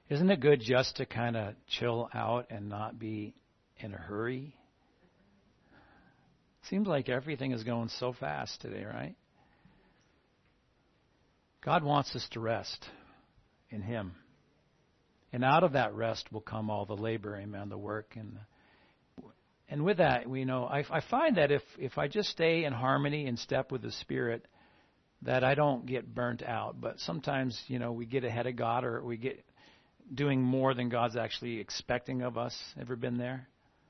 Isn't it good just to kind of chill out and not be in a hurry? Seems like everything is going so fast today, right? God wants us to rest in Him. And out of that rest will come all the labor, amen, the work. And with that, I find that if I just stay in harmony and step with the Spirit, that I don't get burnt out. But sometimes, we get ahead of God, or we get doing more than God's actually expecting of us. Ever been there?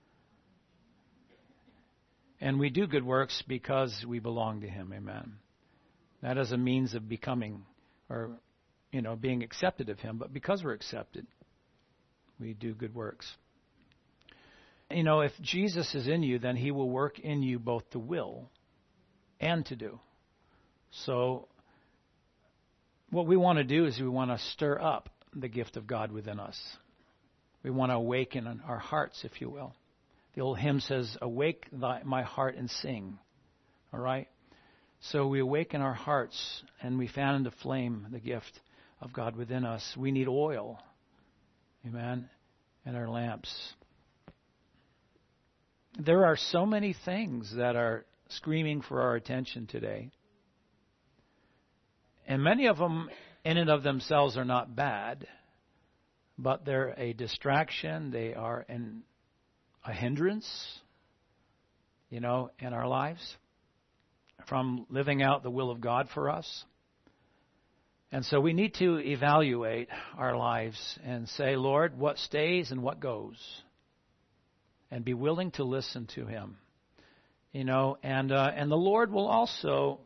And we do good works because we belong to Him, amen. Not as a means of becoming or, being accepted of Him, but because we're accepted, we do good works. If Jesus is in you, then He will work in you both to will and to do. So what we want to do is we want to stir up the gift of God within us. We want to awaken our hearts, if you will. The old hymn says, "Awake my heart and sing." All right? So we awaken our hearts and we fan into flame the gift of God within us. We need oil, amen, in our lamps. There are so many things that are screaming for our attention today. And many of them in and of themselves are not bad, but they're a distraction. They are a hindrance, in our lives from living out the will of God for us. And so we need to evaluate our lives and say, Lord, what stays and what goes? And be willing to listen to Him. And the Lord will also,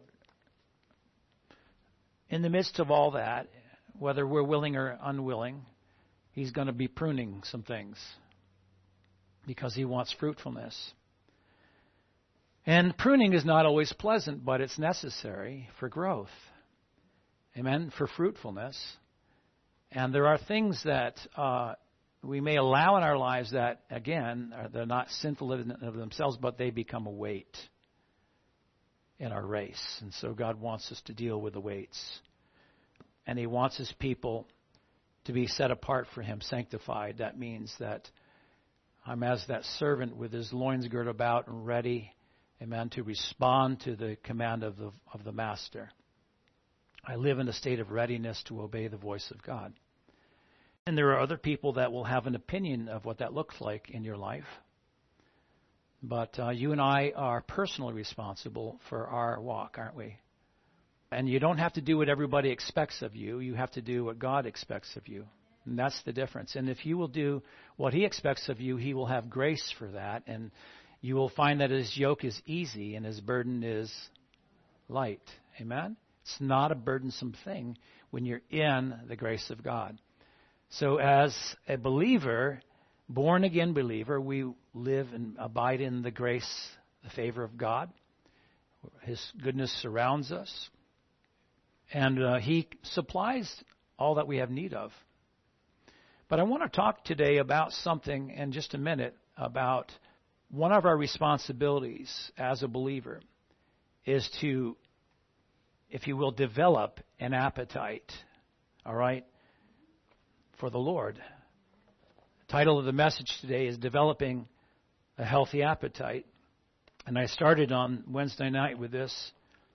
in the midst of all that, whether we're willing or unwilling, He's going to be pruning some things because He wants fruitfulness. And pruning is not always pleasant, but it's necessary for growth. Amen? For fruitfulness. And there are things that we may allow in our lives that, again, they're not sinful in of themselves, but they become a weight in our race. And so God wants us to deal with the weights. And He wants His people to be set apart for Him, sanctified. That means that I'm as that servant with his loins girt about and ready, amen, to respond to the command of the Master. I live in a state of readiness to obey the voice of God. And there are other people that will have an opinion of what that looks like in your life. But you and I are personally responsible for our walk, aren't we? And you don't have to do what everybody expects of you. You have to do what God expects of you. And that's the difference. And if you will do what He expects of you, He will have grace for that. And you will find that His yoke is easy and His burden is light. Amen? It's not a burdensome thing when you're in the grace of God. So as a believer, born-again believer, we live and abide in the grace, the favor of God. His goodness surrounds us. And He supplies all that we have need of. But I want to talk today about something in just a minute about one of our responsibilities as a believer is to, if you will, develop an appetite, all right, for the Lord. The title of the message today is Developing a Healthy Appetite. And I started on Wednesday night with this.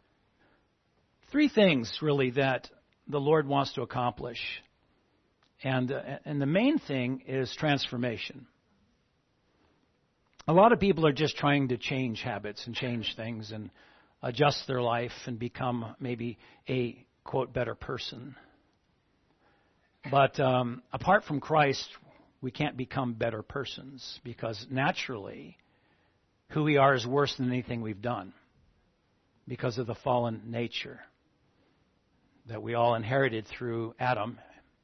3 things, really, that the Lord wants to accomplish. And the main thing is transformation. A lot of people are just trying to change habits and change things and adjust their life and become maybe a, quote, better person. But apart from Christ, we can't become better persons because naturally who we are is worse than anything we've done because of the fallen nature that we all inherited through Adam.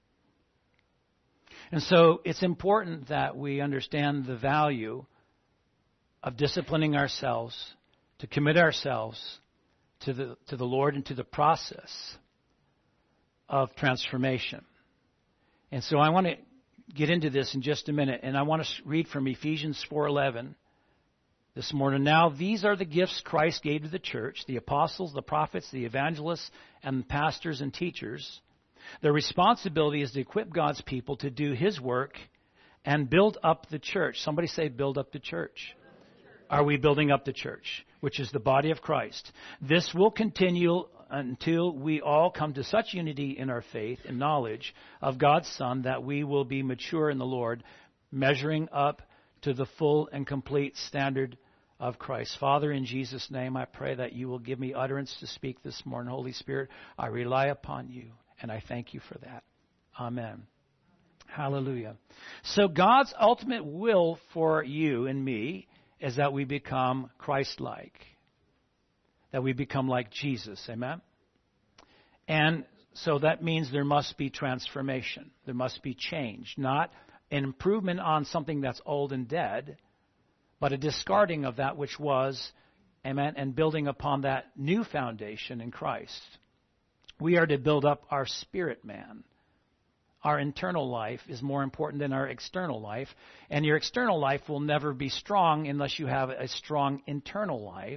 And so it's important that we understand the value of disciplining ourselves, to commit ourselves to the Lord and to the process of transformation. And so I want to get into this in just a minute, and I want to read from Ephesians 4:11 this morning. Now these are the gifts Christ gave to the church, the apostles, the prophets, the evangelists, and pastors and teachers, Their responsibility is to equip God's people to do His work and build up the church. Somebody say, build up the church. Are we building up the church, which is the body of Christ? This will continue until we all come to such unity in our faith and knowledge of God's Son that we will be mature in the Lord, measuring up to the full and complete standard of Christ. Father, in Jesus' name, I pray that you will give me utterance to speak this morning. Holy Spirit, I rely upon you, and I thank you for that. Amen. Hallelujah. So God's ultimate will for you and me is that we become Christ-like, that we become like Jesus. Amen? And so that means there must be transformation. There must be change, not an improvement on something that's old and dead, but a discarding of that which was, amen, and building upon that new foundation in Christ. We are to build up our spirit man. Our internal life is more important than our external life, and your external life will never be strong unless you have a strong internal life.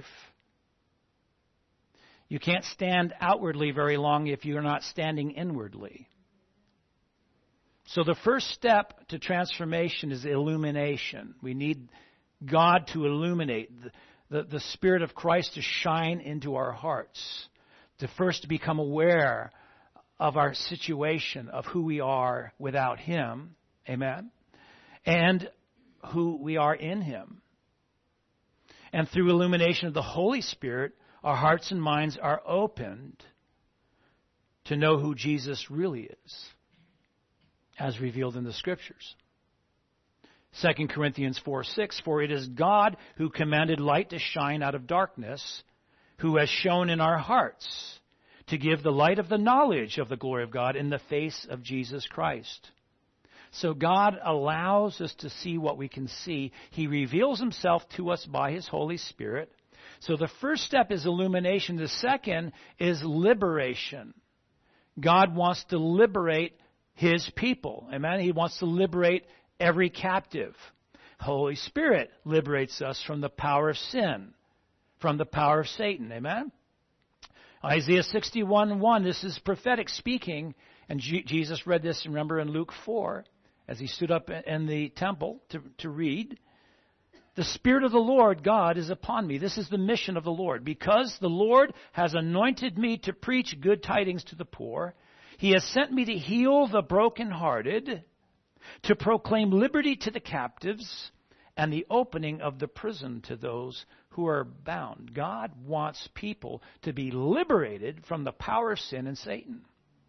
You can't stand outwardly very long if you're not standing inwardly. So the first step to transformation is illumination. We need God to illuminate, the Spirit of Christ to shine into our hearts, to first become aware of our situation, of who we are without Him, amen, and who we are in Him. And through illumination of the Holy Spirit, our hearts and minds are opened to know who Jesus really is, as revealed in the Scriptures. 2 Corinthians 4:6, for it is God who commanded light to shine out of darkness, who has shone in our hearts to give the light of the knowledge of the glory of God in the face of Jesus Christ. So God allows us to see what we can see. He reveals Himself to us by His Holy Spirit. So the first step is illumination. The second is liberation. God wants to liberate His people. Amen? He wants to liberate every captive. Holy Spirit liberates us from the power of sin, from the power of Satan. Amen? Isaiah 61:1, this is prophetic speaking, and Jesus read this, remember, in Luke 4, as He stood up in the temple to read. The Spirit of the Lord God is upon me. This is the mission of the Lord. Because the Lord has anointed me to preach good tidings to the poor, He has sent me to heal the brokenhearted, to proclaim liberty to the captives, and the opening of the prison to those who are bound. God wants people to be liberated from the power of sin and Satan.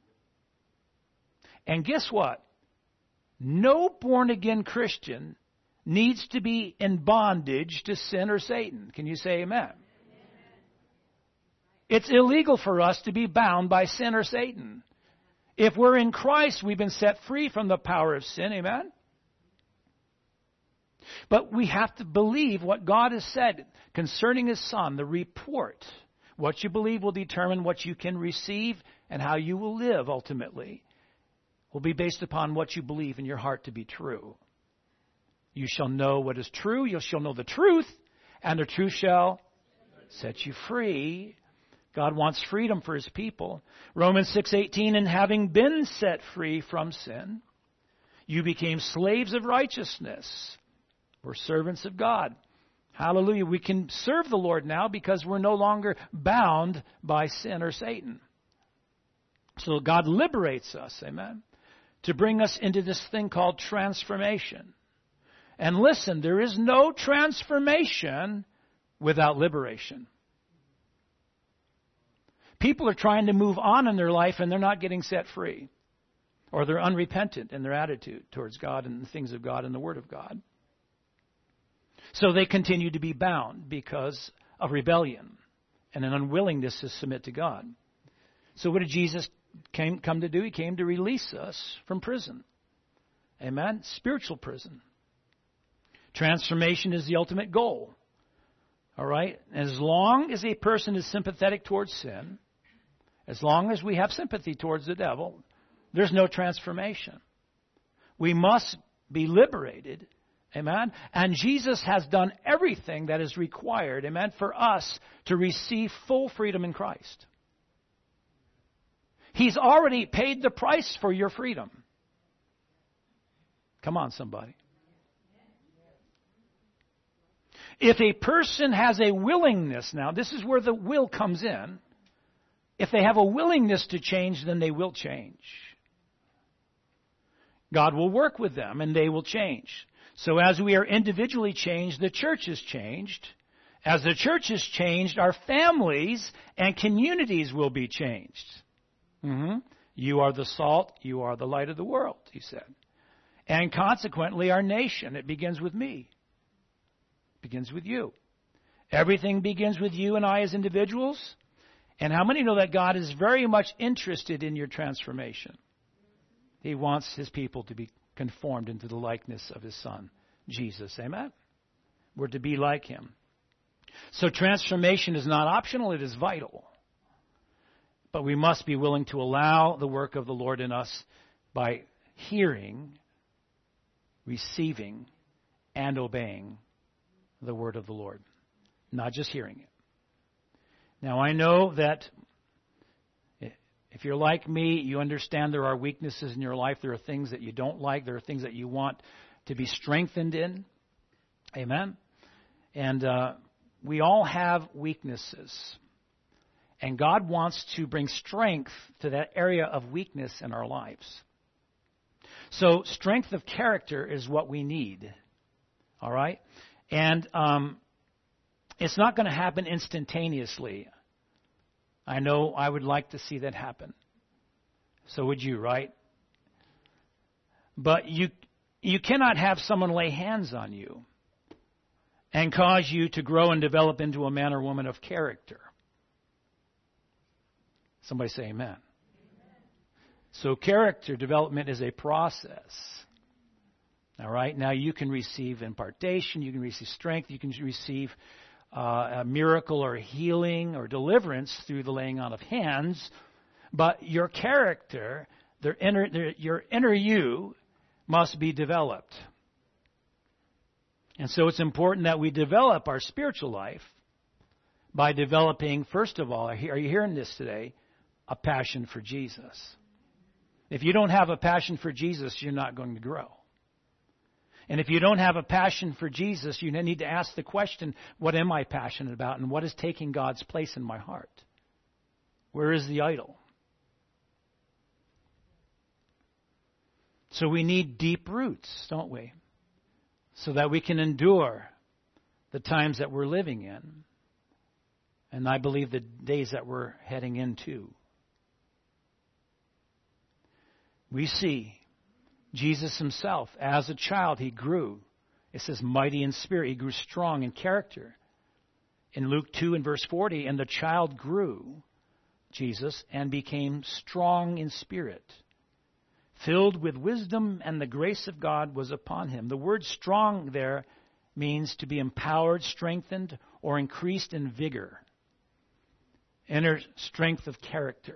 And guess what? No born-again Christian needs to be in bondage to sin or Satan. Can you say amen? It's illegal for us to be bound by sin or Satan. If we're in Christ, we've been set free from the power of sin. Amen? But we have to believe what God has said concerning His Son, the report. What you believe will determine what you can receive and how you will live ultimately. Will be based upon what you believe in your heart to be true. You shall know what is true. You shall know the truth, and the truth shall set you free. God wants freedom for His people. Romans 6:18, and having been set free from sin, you became slaves of righteousness. We're servants of God. Hallelujah. We can serve the Lord now because we're no longer bound by sin or Satan. So God liberates us, amen, to bring us into this thing called transformation. And listen, there is no transformation without liberation. People are trying to move on in their life and they're not getting set free. Or they're unrepentant in their attitude towards God and the things of God and the Word of God. So they continue to be bound because of rebellion and an unwillingness to submit to God. So what did Jesus come to do? He came to release us from prison. Amen? Spiritual prison. Transformation is the ultimate goal. All right? As long as a person is sympathetic towards sin, as long as we have sympathy towards the devil, there's no transformation. We must be liberated. Amen? And Jesus has done everything that is required, amen, for us to receive full freedom in Christ. He's already paid the price for your freedom. Come on, somebody. If a person has a willingness, now this is where the will comes in. If they have a willingness to change, then they will change. God will work with them and they will change. So as we are individually changed, the church is changed. As the church is changed, our families and communities will be changed. You are the salt, you are the light of the world, he said. And consequently, our nation, it begins with me. It begins with you. Everything begins with you and I as individuals. And how many know that God is very much interested in your transformation? He wants his people to be conformed into the likeness of his Son, Jesus. Amen? We're to be like him. So transformation is not optional, it is vital. But we must be willing to allow the work of the Lord in us by hearing, receiving, and obeying the word of the Lord. Not just hearing it. Now I know that if you're like me, you understand there are weaknesses in your life. There are things that you don't like. There are things that you want to be strengthened in. Amen? And we all have weaknesses. And God wants to bring strength to that area of weakness in our lives. So strength of character is what we need. All right? And it's not going to happen instantaneously. I know I would like to see that happen. So would you, right? But you cannot have someone lay hands on you and cause you to grow and develop into a man or woman of character. Somebody say amen. So character development is a process. All right? Now you can receive impartation, you can receive strength, you can receive a miracle or healing or deliverance through the laying on of hands, but your character, your inner you, must be developed. And so it's important that we develop our spiritual life by developing, first of all, are you hearing this today, a passion for Jesus. If you don't have a passion for Jesus, you're not going to grow. And if you don't have a passion for Jesus, you need to ask the question, what am I passionate about and what is taking God's place in my heart? Where is the idol? So we need deep roots, don't we? So that we can endure the times that we're living in. And I believe the days that we're heading into. We see Jesus himself, as a child, he grew. It says mighty in spirit. He grew strong in character. In Luke 2 and verse 40, and the child grew, Jesus, and became strong in spirit, filled with wisdom, and the grace of God was upon him. The word strong there means to be empowered, strengthened, or increased in vigor. Inner strength of character.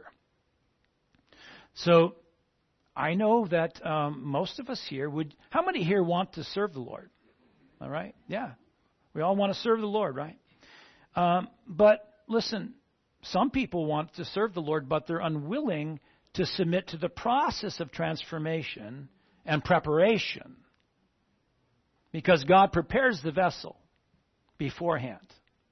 So, I know that most of us here would... How many here want to serve the Lord? All right? Yeah. We all want to serve the Lord, right? But listen, some people want to serve the Lord, but they're unwilling to submit to the process of transformation and preparation. Because God prepares the vessel beforehand.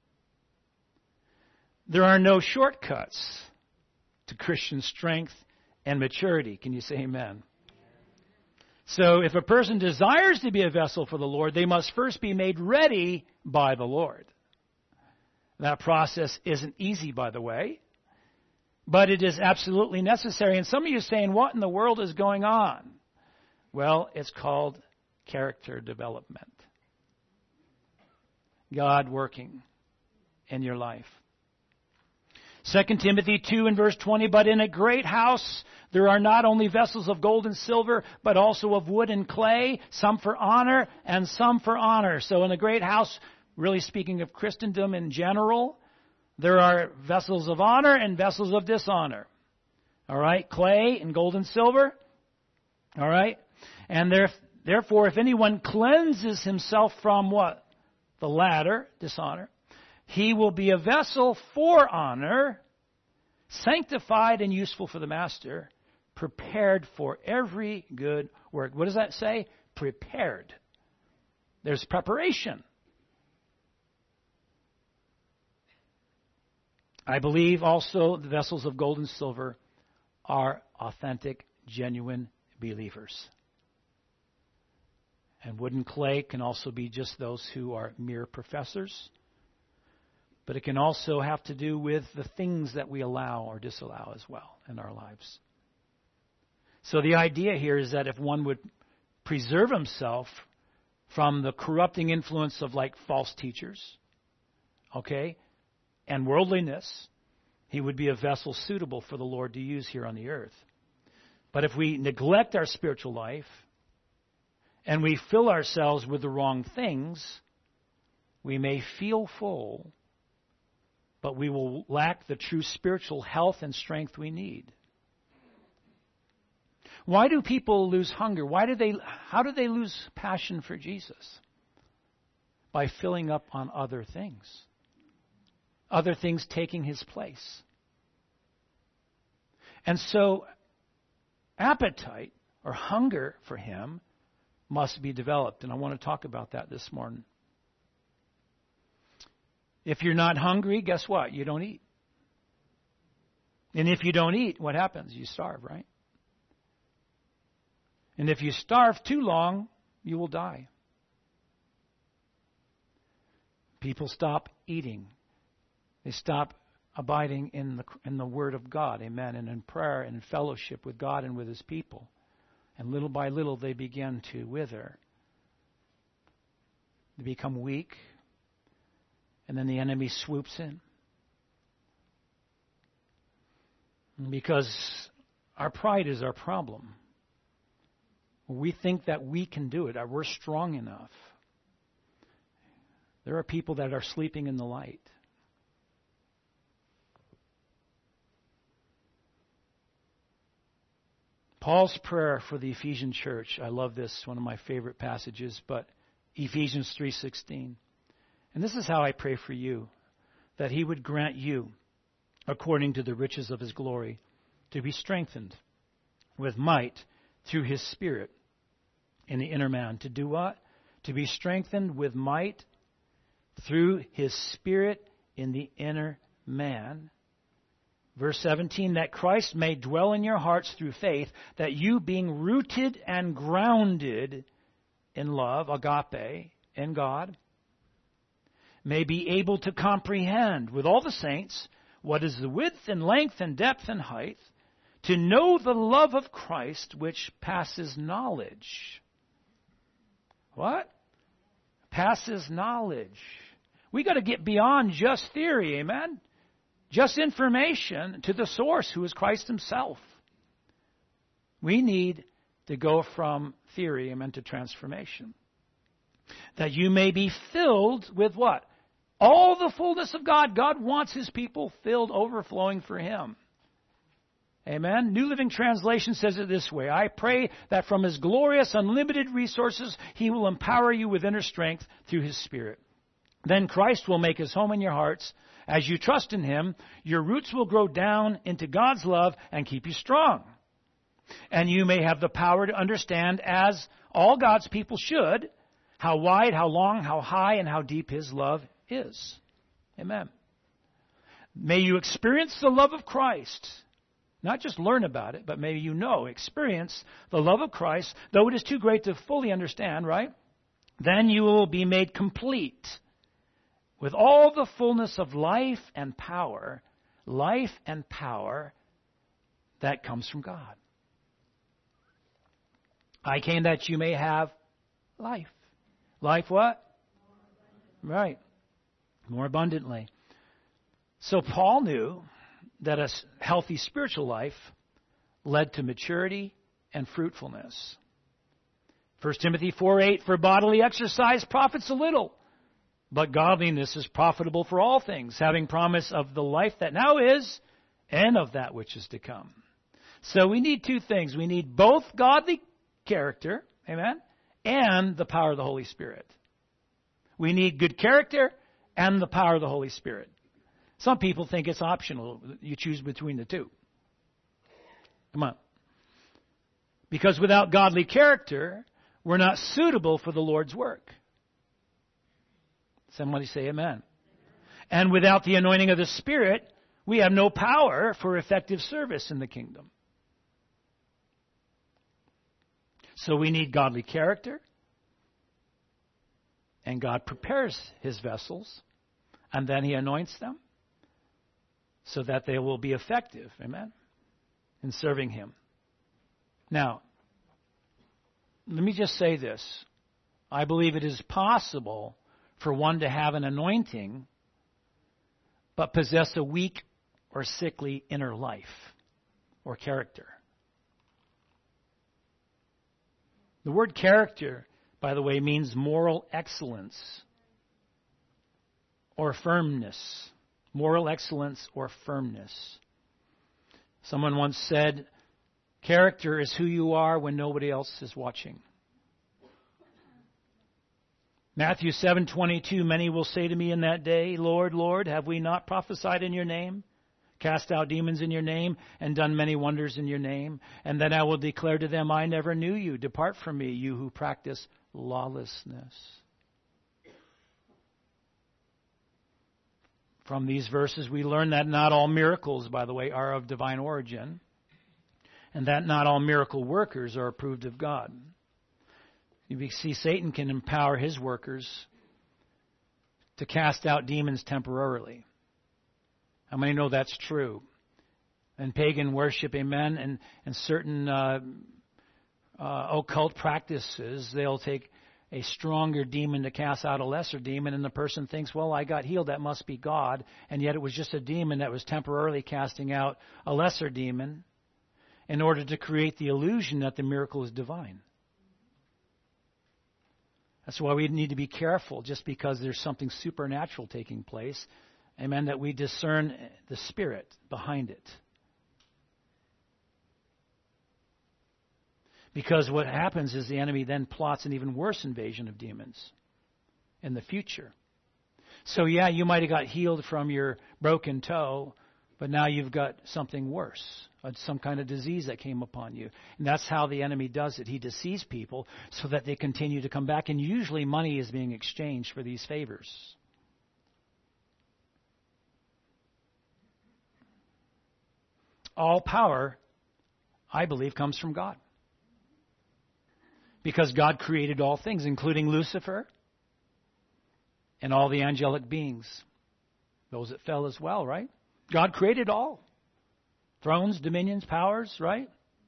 There are no shortcuts to Christian strength and maturity. Can you say amen? So if a person desires to be a vessel for the Lord, they must first be made ready by the Lord. That process isn't easy, by the way, but it is absolutely necessary. And some of you are saying, what in the world is going on? Well, it's called character development. God working in your life. 2 Timothy 2 and verse 20, but in a great house there are not only vessels of gold and silver, but also of wood and clay, some for honor and some for honor. So in a great house, really speaking of Christendom in general, there are vessels of honor and vessels of dishonor. All right, clay and gold and silver. All right, and therefore if anyone cleanses himself from what? The latter, dishonor. He will be a vessel for honor, sanctified and useful for the master, prepared for every good work. What does that say? Prepared. There's preparation. I believe also the vessels of gold and silver are authentic, genuine believers. And wood and clay can also be just those who are mere professors. But it can also have to do with the things that we allow or disallow as well in our lives. So the idea here is that if one would preserve himself from the corrupting influence of like false teachers, okay, and worldliness, he would be a vessel suitable for the Lord to use here on the earth. But if we neglect our spiritual life and we fill ourselves with the wrong things, we may feel full, but we will lack the true spiritual health and strength we need. Why do people lose hunger? How do they lose passion for Jesus? By filling up on other things. Other things taking his place. And so, appetite or hunger for him must be developed. And I want to talk about that this morning. If you're not hungry, guess what? You don't eat. And if you don't eat, what happens? You starve, right? And if you starve too long, you will die. People stop eating. They stop abiding in the Word of God, amen, and in prayer and in fellowship with God and with His people. And little by little they begin to wither. They become weak. And then the enemy swoops in. Because our pride is our problem. We think that we can do it, or we're strong enough. There are people that are sleeping in the light. Paul's prayer for the Ephesian church, I love this, one of my favorite passages, but Ephesians 3:16. And this is how I pray for you, that He would grant you, according to the riches of His glory, to be strengthened with might through His Spirit in the inner man. To do what? To be strengthened with might through His Spirit in the inner man. Verse 17, that Christ may dwell in your hearts through faith, that you being rooted and grounded in love, agape, in God, may be able to comprehend with all the saints what is the width and length and depth and height, to know the love of Christ which passes knowledge. What? Passes knowledge. We got to get beyond just theory, amen? Just information to the source, who is Christ Himself. We need to go from theory, amen, to transformation. That you may be filled with what? All the fullness of God. God wants His people filled, overflowing for Him. Amen. New Living Translation says it this way. I pray that from His glorious, unlimited resources, He will empower you with inner strength through His Spirit. Then Christ will make His home in your hearts. As you trust in Him, your roots will grow down into God's love and keep you strong. And you may have the power to understand, as all God's people should, how wide, how long, how high, and how deep His love is. Amen. May you experience the love of Christ. Not just learn about it, but maybe experience the love of Christ, though it is too great to fully understand, right? Then you will be made complete with all the fullness of life and power that comes from God. I came that you may have life. Life what? Right. More abundantly. So Paul knew that a healthy spiritual life led to maturity and fruitfulness. 1 Timothy 4:8, for bodily exercise profits a little, but godliness is profitable for all things, having promise of the life that now is and of that which is to come. So we need two things. We need both godly character, amen, and the power of the Holy Spirit. We need good character and the power of the Holy Spirit. Some people think it's optional. You choose between the two. Come on. Because without godly character, we're not suitable for the Lord's work. Somebody say amen. And without the anointing of the Spirit, we have no power for effective service in the kingdom. So we need godly character. And God prepares His vessels. And then He anoints them so that they will be effective. Amen. In serving Him. Now, let me just say this. I believe it is possible for one to have an anointing but possess a weak or sickly inner life or character. The word character, by the way, means moral excellence or firmness. Moral excellence or firmness. Someone once said, character is who you are when nobody else is watching. Matthew 7:22, many will say to me in that day, Lord, Lord, have we not prophesied in your name, cast out demons in your name, and done many wonders in your name? And then I will declare to them, I never knew you. Depart from me, you who practice lawlessness. From these verses, we learn that not all miracles, by the way, are of divine origin, and that not all miracle workers are approved of God. You see, Satan can empower his workers to cast out demons temporarily. How many know that's true? In pagan worship, amen, and certain occult practices, they'll take a stronger demon to cast out a lesser demon, and the person thinks, well, I got healed, that must be God, and yet it was just a demon that was temporarily casting out a lesser demon in order to create the illusion that the miracle is divine. That's why we need to be careful, just because there's something supernatural taking place, amen, that we discern the spirit behind it. Because what happens is the enemy then plots an even worse invasion of demons in the future. So yeah, you might have got healed from your broken toe, but now you've got something worse, some kind of disease that came upon you. And that's how the enemy does it. He deceives people so that they continue to come back. And usually money is being exchanged for these favors. All power, I believe, comes from God. Because God created all things, including Lucifer and all the angelic beings. Those that fell as well, right? God created all. Thrones, dominions, powers, right?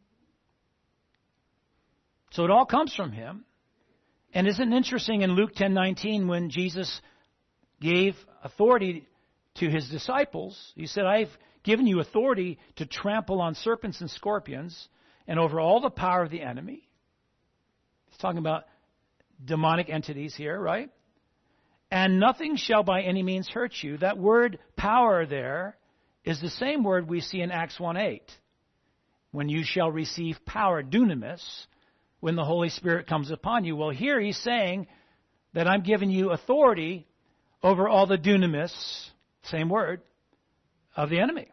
So it all comes from Him. And isn't it interesting in Luke 10:19 when Jesus gave authority to His disciples, He said, I've given you authority to trample on serpents and scorpions and over all the power of the enemy. He's talking about demonic entities here, right? And nothing shall by any means hurt you. That word power there is the same word we see in Acts 1:8. When you shall receive power, dunamis, when the Holy Spirit comes upon you. Well, here He's saying that I'm giving you authority over all the dunamis, same word, of the enemy.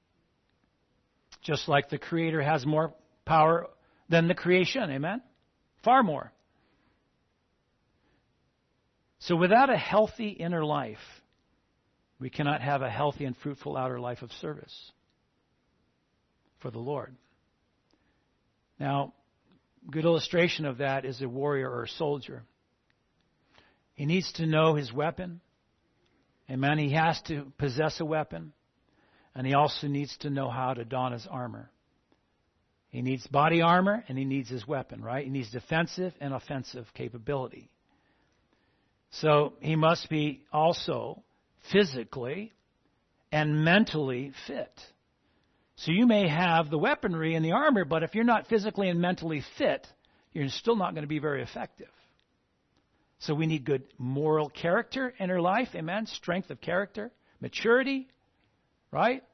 Just like the Creator has more power than the creation, amen? Far more. So without a healthy inner life, we cannot have a healthy and fruitful outer life of service for the Lord. Now, a good illustration of that is a warrior or a soldier. He needs to know his weapon. Amen. He has to possess a weapon. And he also needs to know how to don his armor. He needs body armor and he needs his weapon, right? He needs defensive and offensive capability. So he must be also physically and mentally fit. So you may have the weaponry and the armor, but if you're not physically and mentally fit, you're still not going to be very effective. So we need good moral character in our life, amen? Strength of character, maturity, right?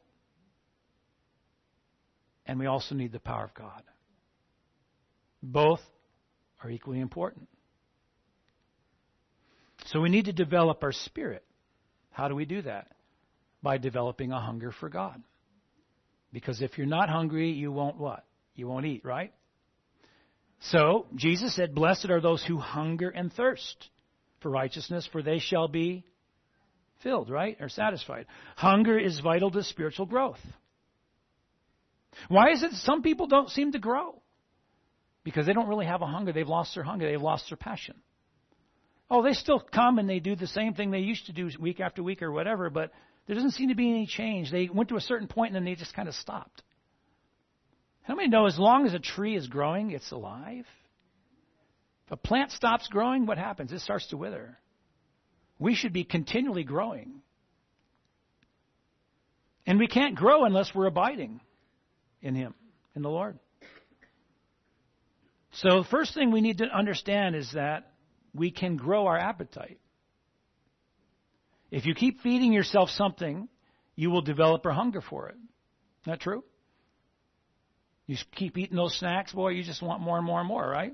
And we also need the power of God. Both are equally important. So we need to develop our spirit. How do we do that? by developing a hunger for God. Because if you're not hungry, you won't what? You won't eat, right? So, Jesus said, blessed are those who hunger and thirst for righteousness, for they shall be filled, right? Or satisfied. Hunger is vital to spiritual growth. Why is it some people don't seem to grow? Because they don't really have a hunger. They've lost their hunger. They've lost their passion. Oh, they still come and they do the same thing they used to do week after week or whatever, but there doesn't seem to be any change. They went to a certain point and then they just kind of stopped. How many know as long as a tree is growing, it's alive? If a plant stops growing, what happens? It starts to wither. We should be continually growing. And we can't grow unless we're abiding in Him, in the Lord. So the first thing we need to understand is that we can grow our appetite. If you keep feeding yourself something, you will develop a hunger for it. Isn't that true? You keep eating those snacks, boy, you just want more and more and more, right?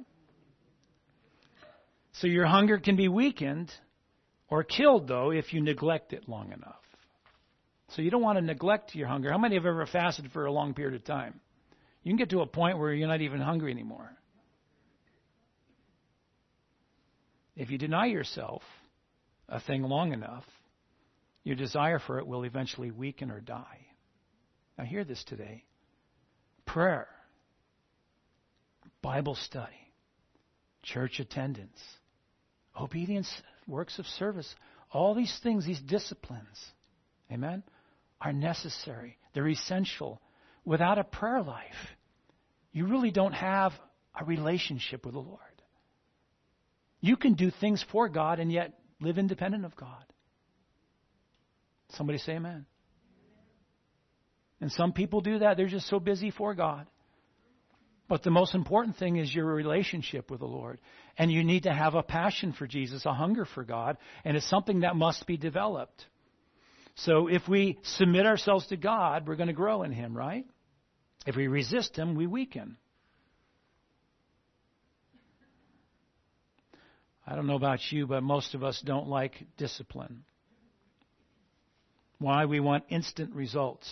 So your hunger can be weakened or killed, though, if you neglect it long enough. So you don't want to neglect your hunger. How many have ever fasted for a long period of time? You can get to a point where you're not even hungry anymore. If you deny yourself a thing long enough, your desire for it will eventually weaken or die. Now hear this today. Prayer, Bible study, church attendance, obedience, works of service, all these things, these disciplines, amen, are necessary. They're essential. Without a prayer life, you really don't have a relationship with the Lord. You can do things for God and yet live independent of God. Somebody say amen. And some people do that. They're just so busy for God. But the most important thing is your relationship with the Lord. And you need to have a passion for Jesus, a hunger for God. And it's something that must be developed. So if we submit ourselves to God, we're going to grow in Him, right? If we resist Him, we weaken. I don't know about you, but most of us don't like discipline. Why? We want instant results.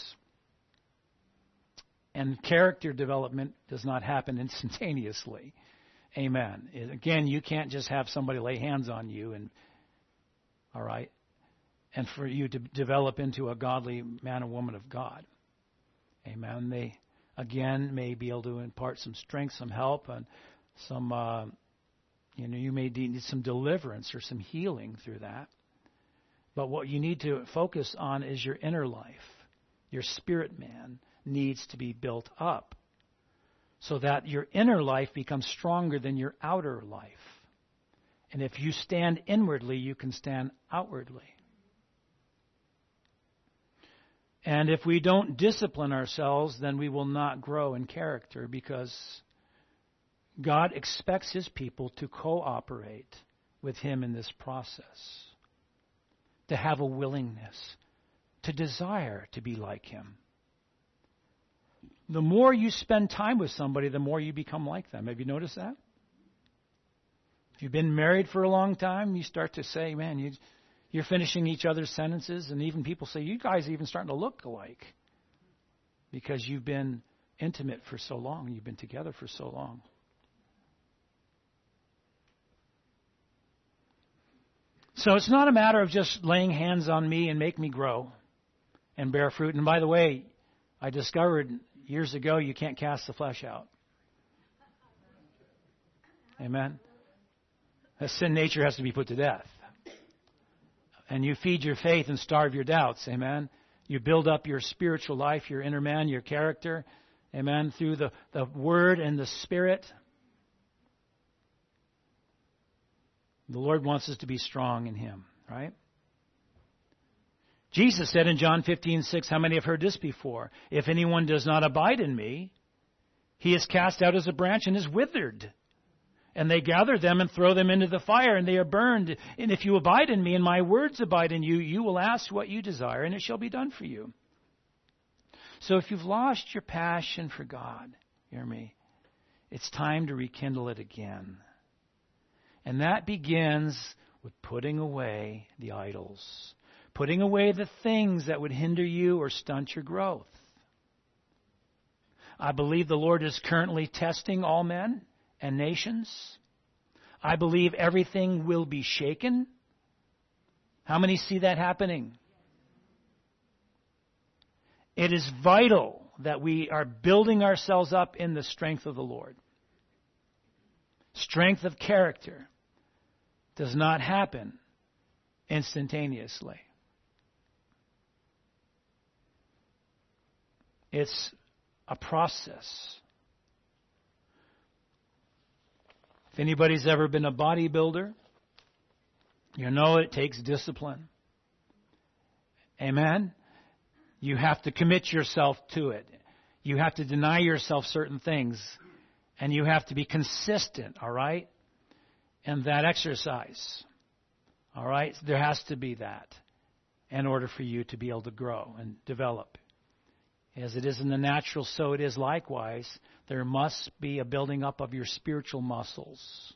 And character development does not happen instantaneously. Amen. Again, you can't just have somebody lay hands on you all right, and for you to develop into a godly man or woman of God. Amen. They, again, may be able to impart some strength, some help, and some, you may need some deliverance or some healing through that. But what you need to focus on is your inner life. Your spirit man needs to be built up so that your inner life becomes stronger than your outer life. And if you stand inwardly, you can stand outwardly. And if we don't discipline ourselves, then we will not grow in character, because God expects His people to cooperate with Him in this process, to have a willingness, to desire to be like Him. The more you spend time with somebody, the more you become like them. Have you noticed that? If you've been married for a long time, you start to say, man, you're finishing each other's sentences, and even people say, you guys are even starting to look alike, because you've been intimate for so long, you've been together for so long. So it's not a matter of just laying hands on me and make me grow and bear fruit. And by the way, I discovered years ago you can't cast the flesh out. Amen. That sin nature has to be put to death. And you feed your faith and starve your doubts. Amen. You build up your spiritual life, your inner man, your character. Amen. Through the Word and the Spirit. The Lord wants us to be strong in Him, right? Jesus said in John 15:6, how many have heard this before? If anyone does not abide in me, he is cast out as a branch and is withered. And they gather them and throw them into the fire, and they are burned. And if you abide in me and my words abide in you, you will ask what you desire, and it shall be done for you. So if you've lost your passion for God, hear me, it's time to rekindle it again. And that begins with putting away the idols, putting away the things that would hinder you or stunt your growth. I believe the Lord is currently testing all men and nations. I believe everything will be shaken. How many see that happening? It is vital that we are building ourselves up in the strength of the Lord. Strength of character does not happen instantaneously. It's a process. If anybody's ever been a bodybuilder, you know it takes discipline. Amen? You have to commit yourself to it. You have to deny yourself certain things. And you have to be consistent, all right, in that exercise. All right? There has to be that in order for you to be able to grow and develop. As it is in the natural, so it is likewise. There must be a building up of your spiritual muscles.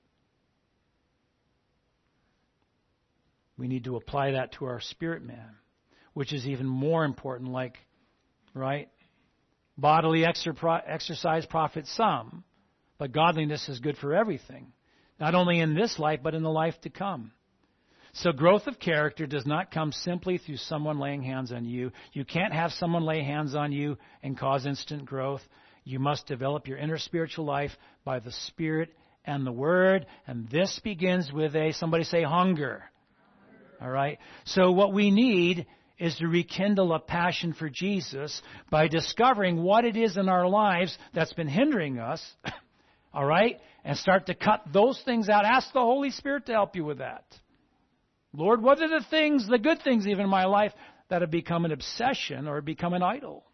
We need to apply that to our spirit man, which is even more important, like, right? Bodily exercise profits some, but godliness is good for everything, not only in this life, but in the life to come. So growth of character does not come simply through someone laying hands on you. You can't have someone lay hands on you and cause instant growth. You must develop your inner spiritual life by the Spirit and the Word, and this begins with somebody say, hunger. All right? So what we need is to rekindle a passion for Jesus by discovering what it is in our lives that's been hindering us, all right? And start to cut those things out. Ask the Holy Spirit to help you with that. Lord, what are the things, the good things even in my life, that have become an obsession or become an idol?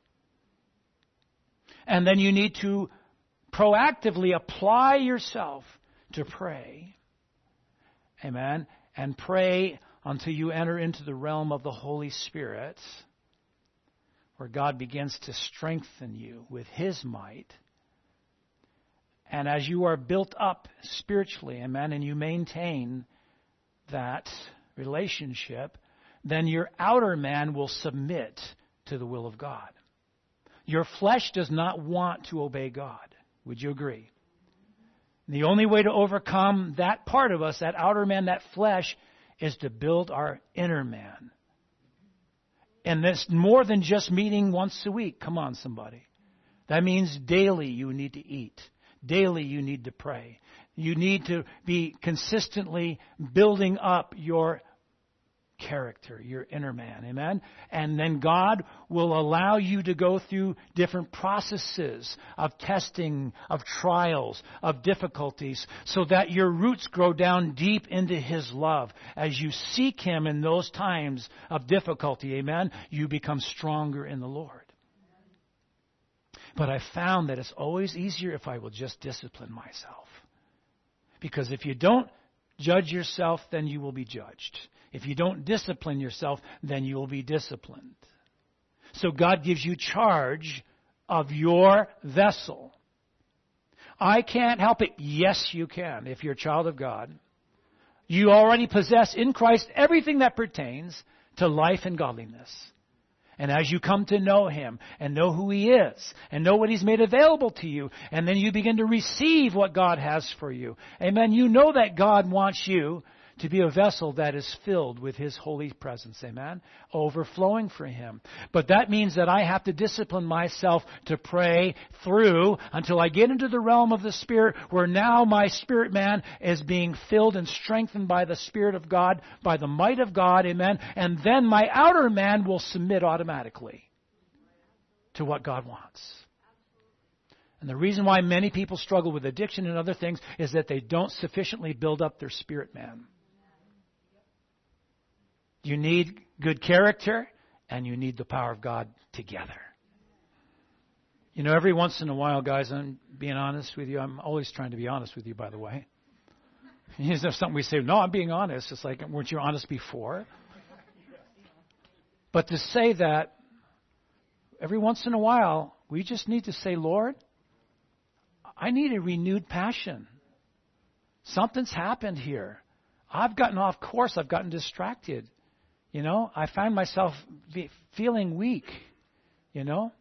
And then you need to proactively apply yourself to pray. Amen. And pray until you enter into the realm of the Holy Spirit, where God begins to strengthen you with His might. And as you are built up spiritually, amen, and you maintain that relationship, then your outer man will submit to the will of God. Your flesh does not want to obey God. Would you agree? The only way to overcome that part of us, that outer man, that flesh, is to build our inner man. And that's more than just meeting once a week. Come on, somebody. That means daily you need to eat. Daily you need to pray. You need to be consistently building up your character, your inner man. Amen? And then God will allow you to go through different processes of testing, of trials, of difficulties, so that your roots grow down deep into His love. As you seek Him in those times of difficulty, amen, you become stronger in the Lord. But I found that it's always easier if I will just discipline myself. Because if you don't judge yourself, then you will be judged. If you don't discipline yourself, then you will be disciplined. So God gives you charge of your vessel. I can't help it. Yes, you can. If you're a child of God, you already possess in Christ everything that pertains to life and godliness. And as you come to know Him and know who He is and know what He's made available to you, and then you begin to receive what God has for you. Amen. You know that God wants you to be a vessel that is filled with His holy presence. Amen. Overflowing for Him. But that means that I have to discipline myself to pray through until I get into the realm of the Spirit, where now my spirit man is being filled and strengthened by the Spirit of God, by the might of God. Amen. And then my outer man will submit automatically to what God wants. And the reason why many people struggle with addiction and other things is that they don't sufficiently build up their spirit man. You need good character, and you need the power of God together. You know, every once in a while, guys, I'm being honest with you. I'm always trying to be honest with you, by the way. Is there something we say, no, I'm being honest. It's like, weren't you honest before? But to say that, every once in a while, we just need to say, Lord, I need a renewed passion. Something's happened here. I've gotten off course. I've gotten distracted. I find myself feeling weak, And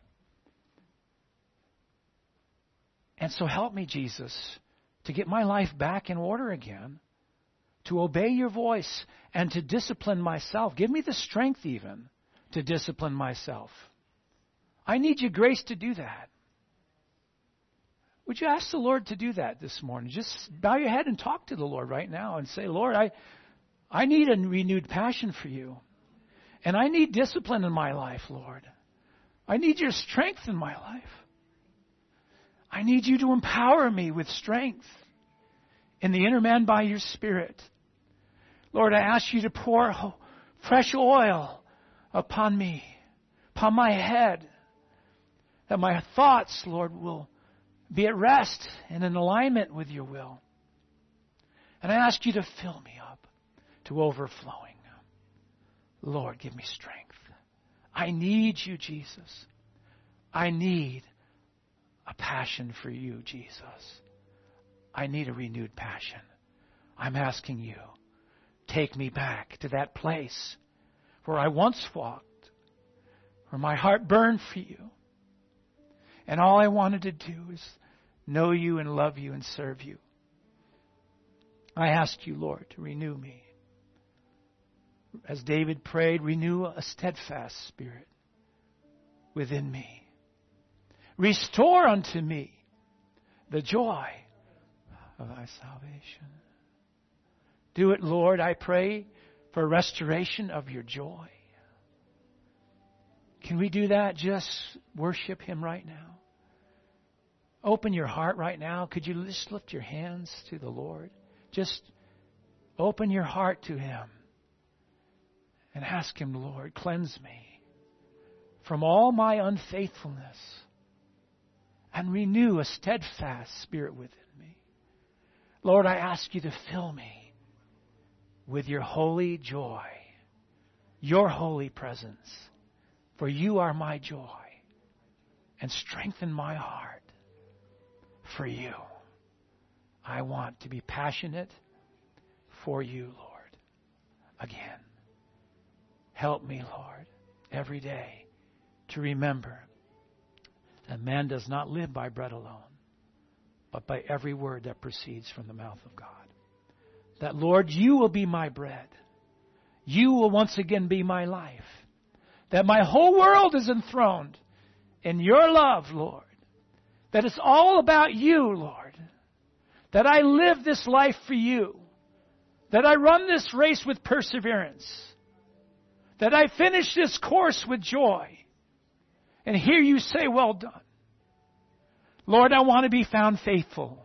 so help me, Jesus, to get my life back in order again, to obey your voice and to discipline myself. Give me the strength even to discipline myself. I need your grace to do that. Would you ask the Lord to do that this morning? Just bow your head and talk to the Lord right now and say, Lord, I need a renewed passion for you. And I need discipline in my life, Lord. I need your strength in my life. I need you to empower me with strength in the inner man by your Spirit. Lord, I ask you to pour fresh oil upon me, upon my head, that my thoughts, Lord, will be at rest and in alignment with your will. And I ask you to fill me up to overflowing. Lord, give me strength. I need you, Jesus. I need a passion for you, Jesus. I need a renewed passion. I'm asking you, take me back to that place where I once walked, where my heart burned for you. And all I wanted to do is know you and love you and serve you. I ask you, Lord, to renew me. As David prayed, renew a steadfast spirit within me. Restore unto me the joy of thy salvation. Do it, Lord, I pray, for restoration of your joy. Can we do that? Just worship him right now. Open your heart right now. Could you just lift your hands to the Lord? Just open your heart to him and ask him, Lord, cleanse me from all my unfaithfulness and renew a steadfast spirit within me. Lord, I ask you to fill me with your holy joy, your holy presence, for you are my joy, and strengthen my heart for you. I want to be passionate for you, Lord. Again, help me, Lord, every day to remember that man does not live by bread alone, but by every word that proceeds from the mouth of God. That, Lord, you will be my bread. You will once again be my life. That my whole world is enthroned in your love, Lord. That it's all about you, Lord. That I live this life for you. That I run this race with perseverance. That I finish this course with joy. And hear you say, well done. Lord, I want to be found faithful.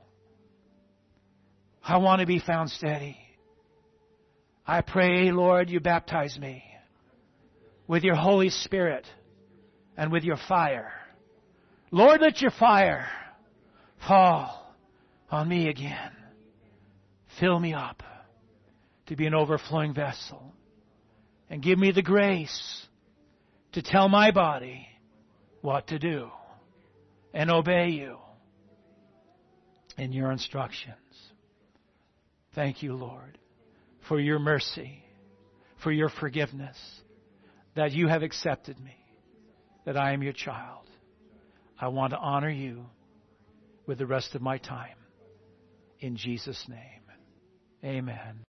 I want to be found steady. I pray, Lord, you baptize me with your Holy Spirit and with your fire. Lord, let your fire fall on me again. Fill me up to be an overflowing vessel. And give me the grace to tell my body what to do and obey you in your instructions. Thank you, Lord, for your mercy, for your forgiveness, that you have accepted me, that I am your child. I want to honor you with the rest of my time. In Jesus' name, amen.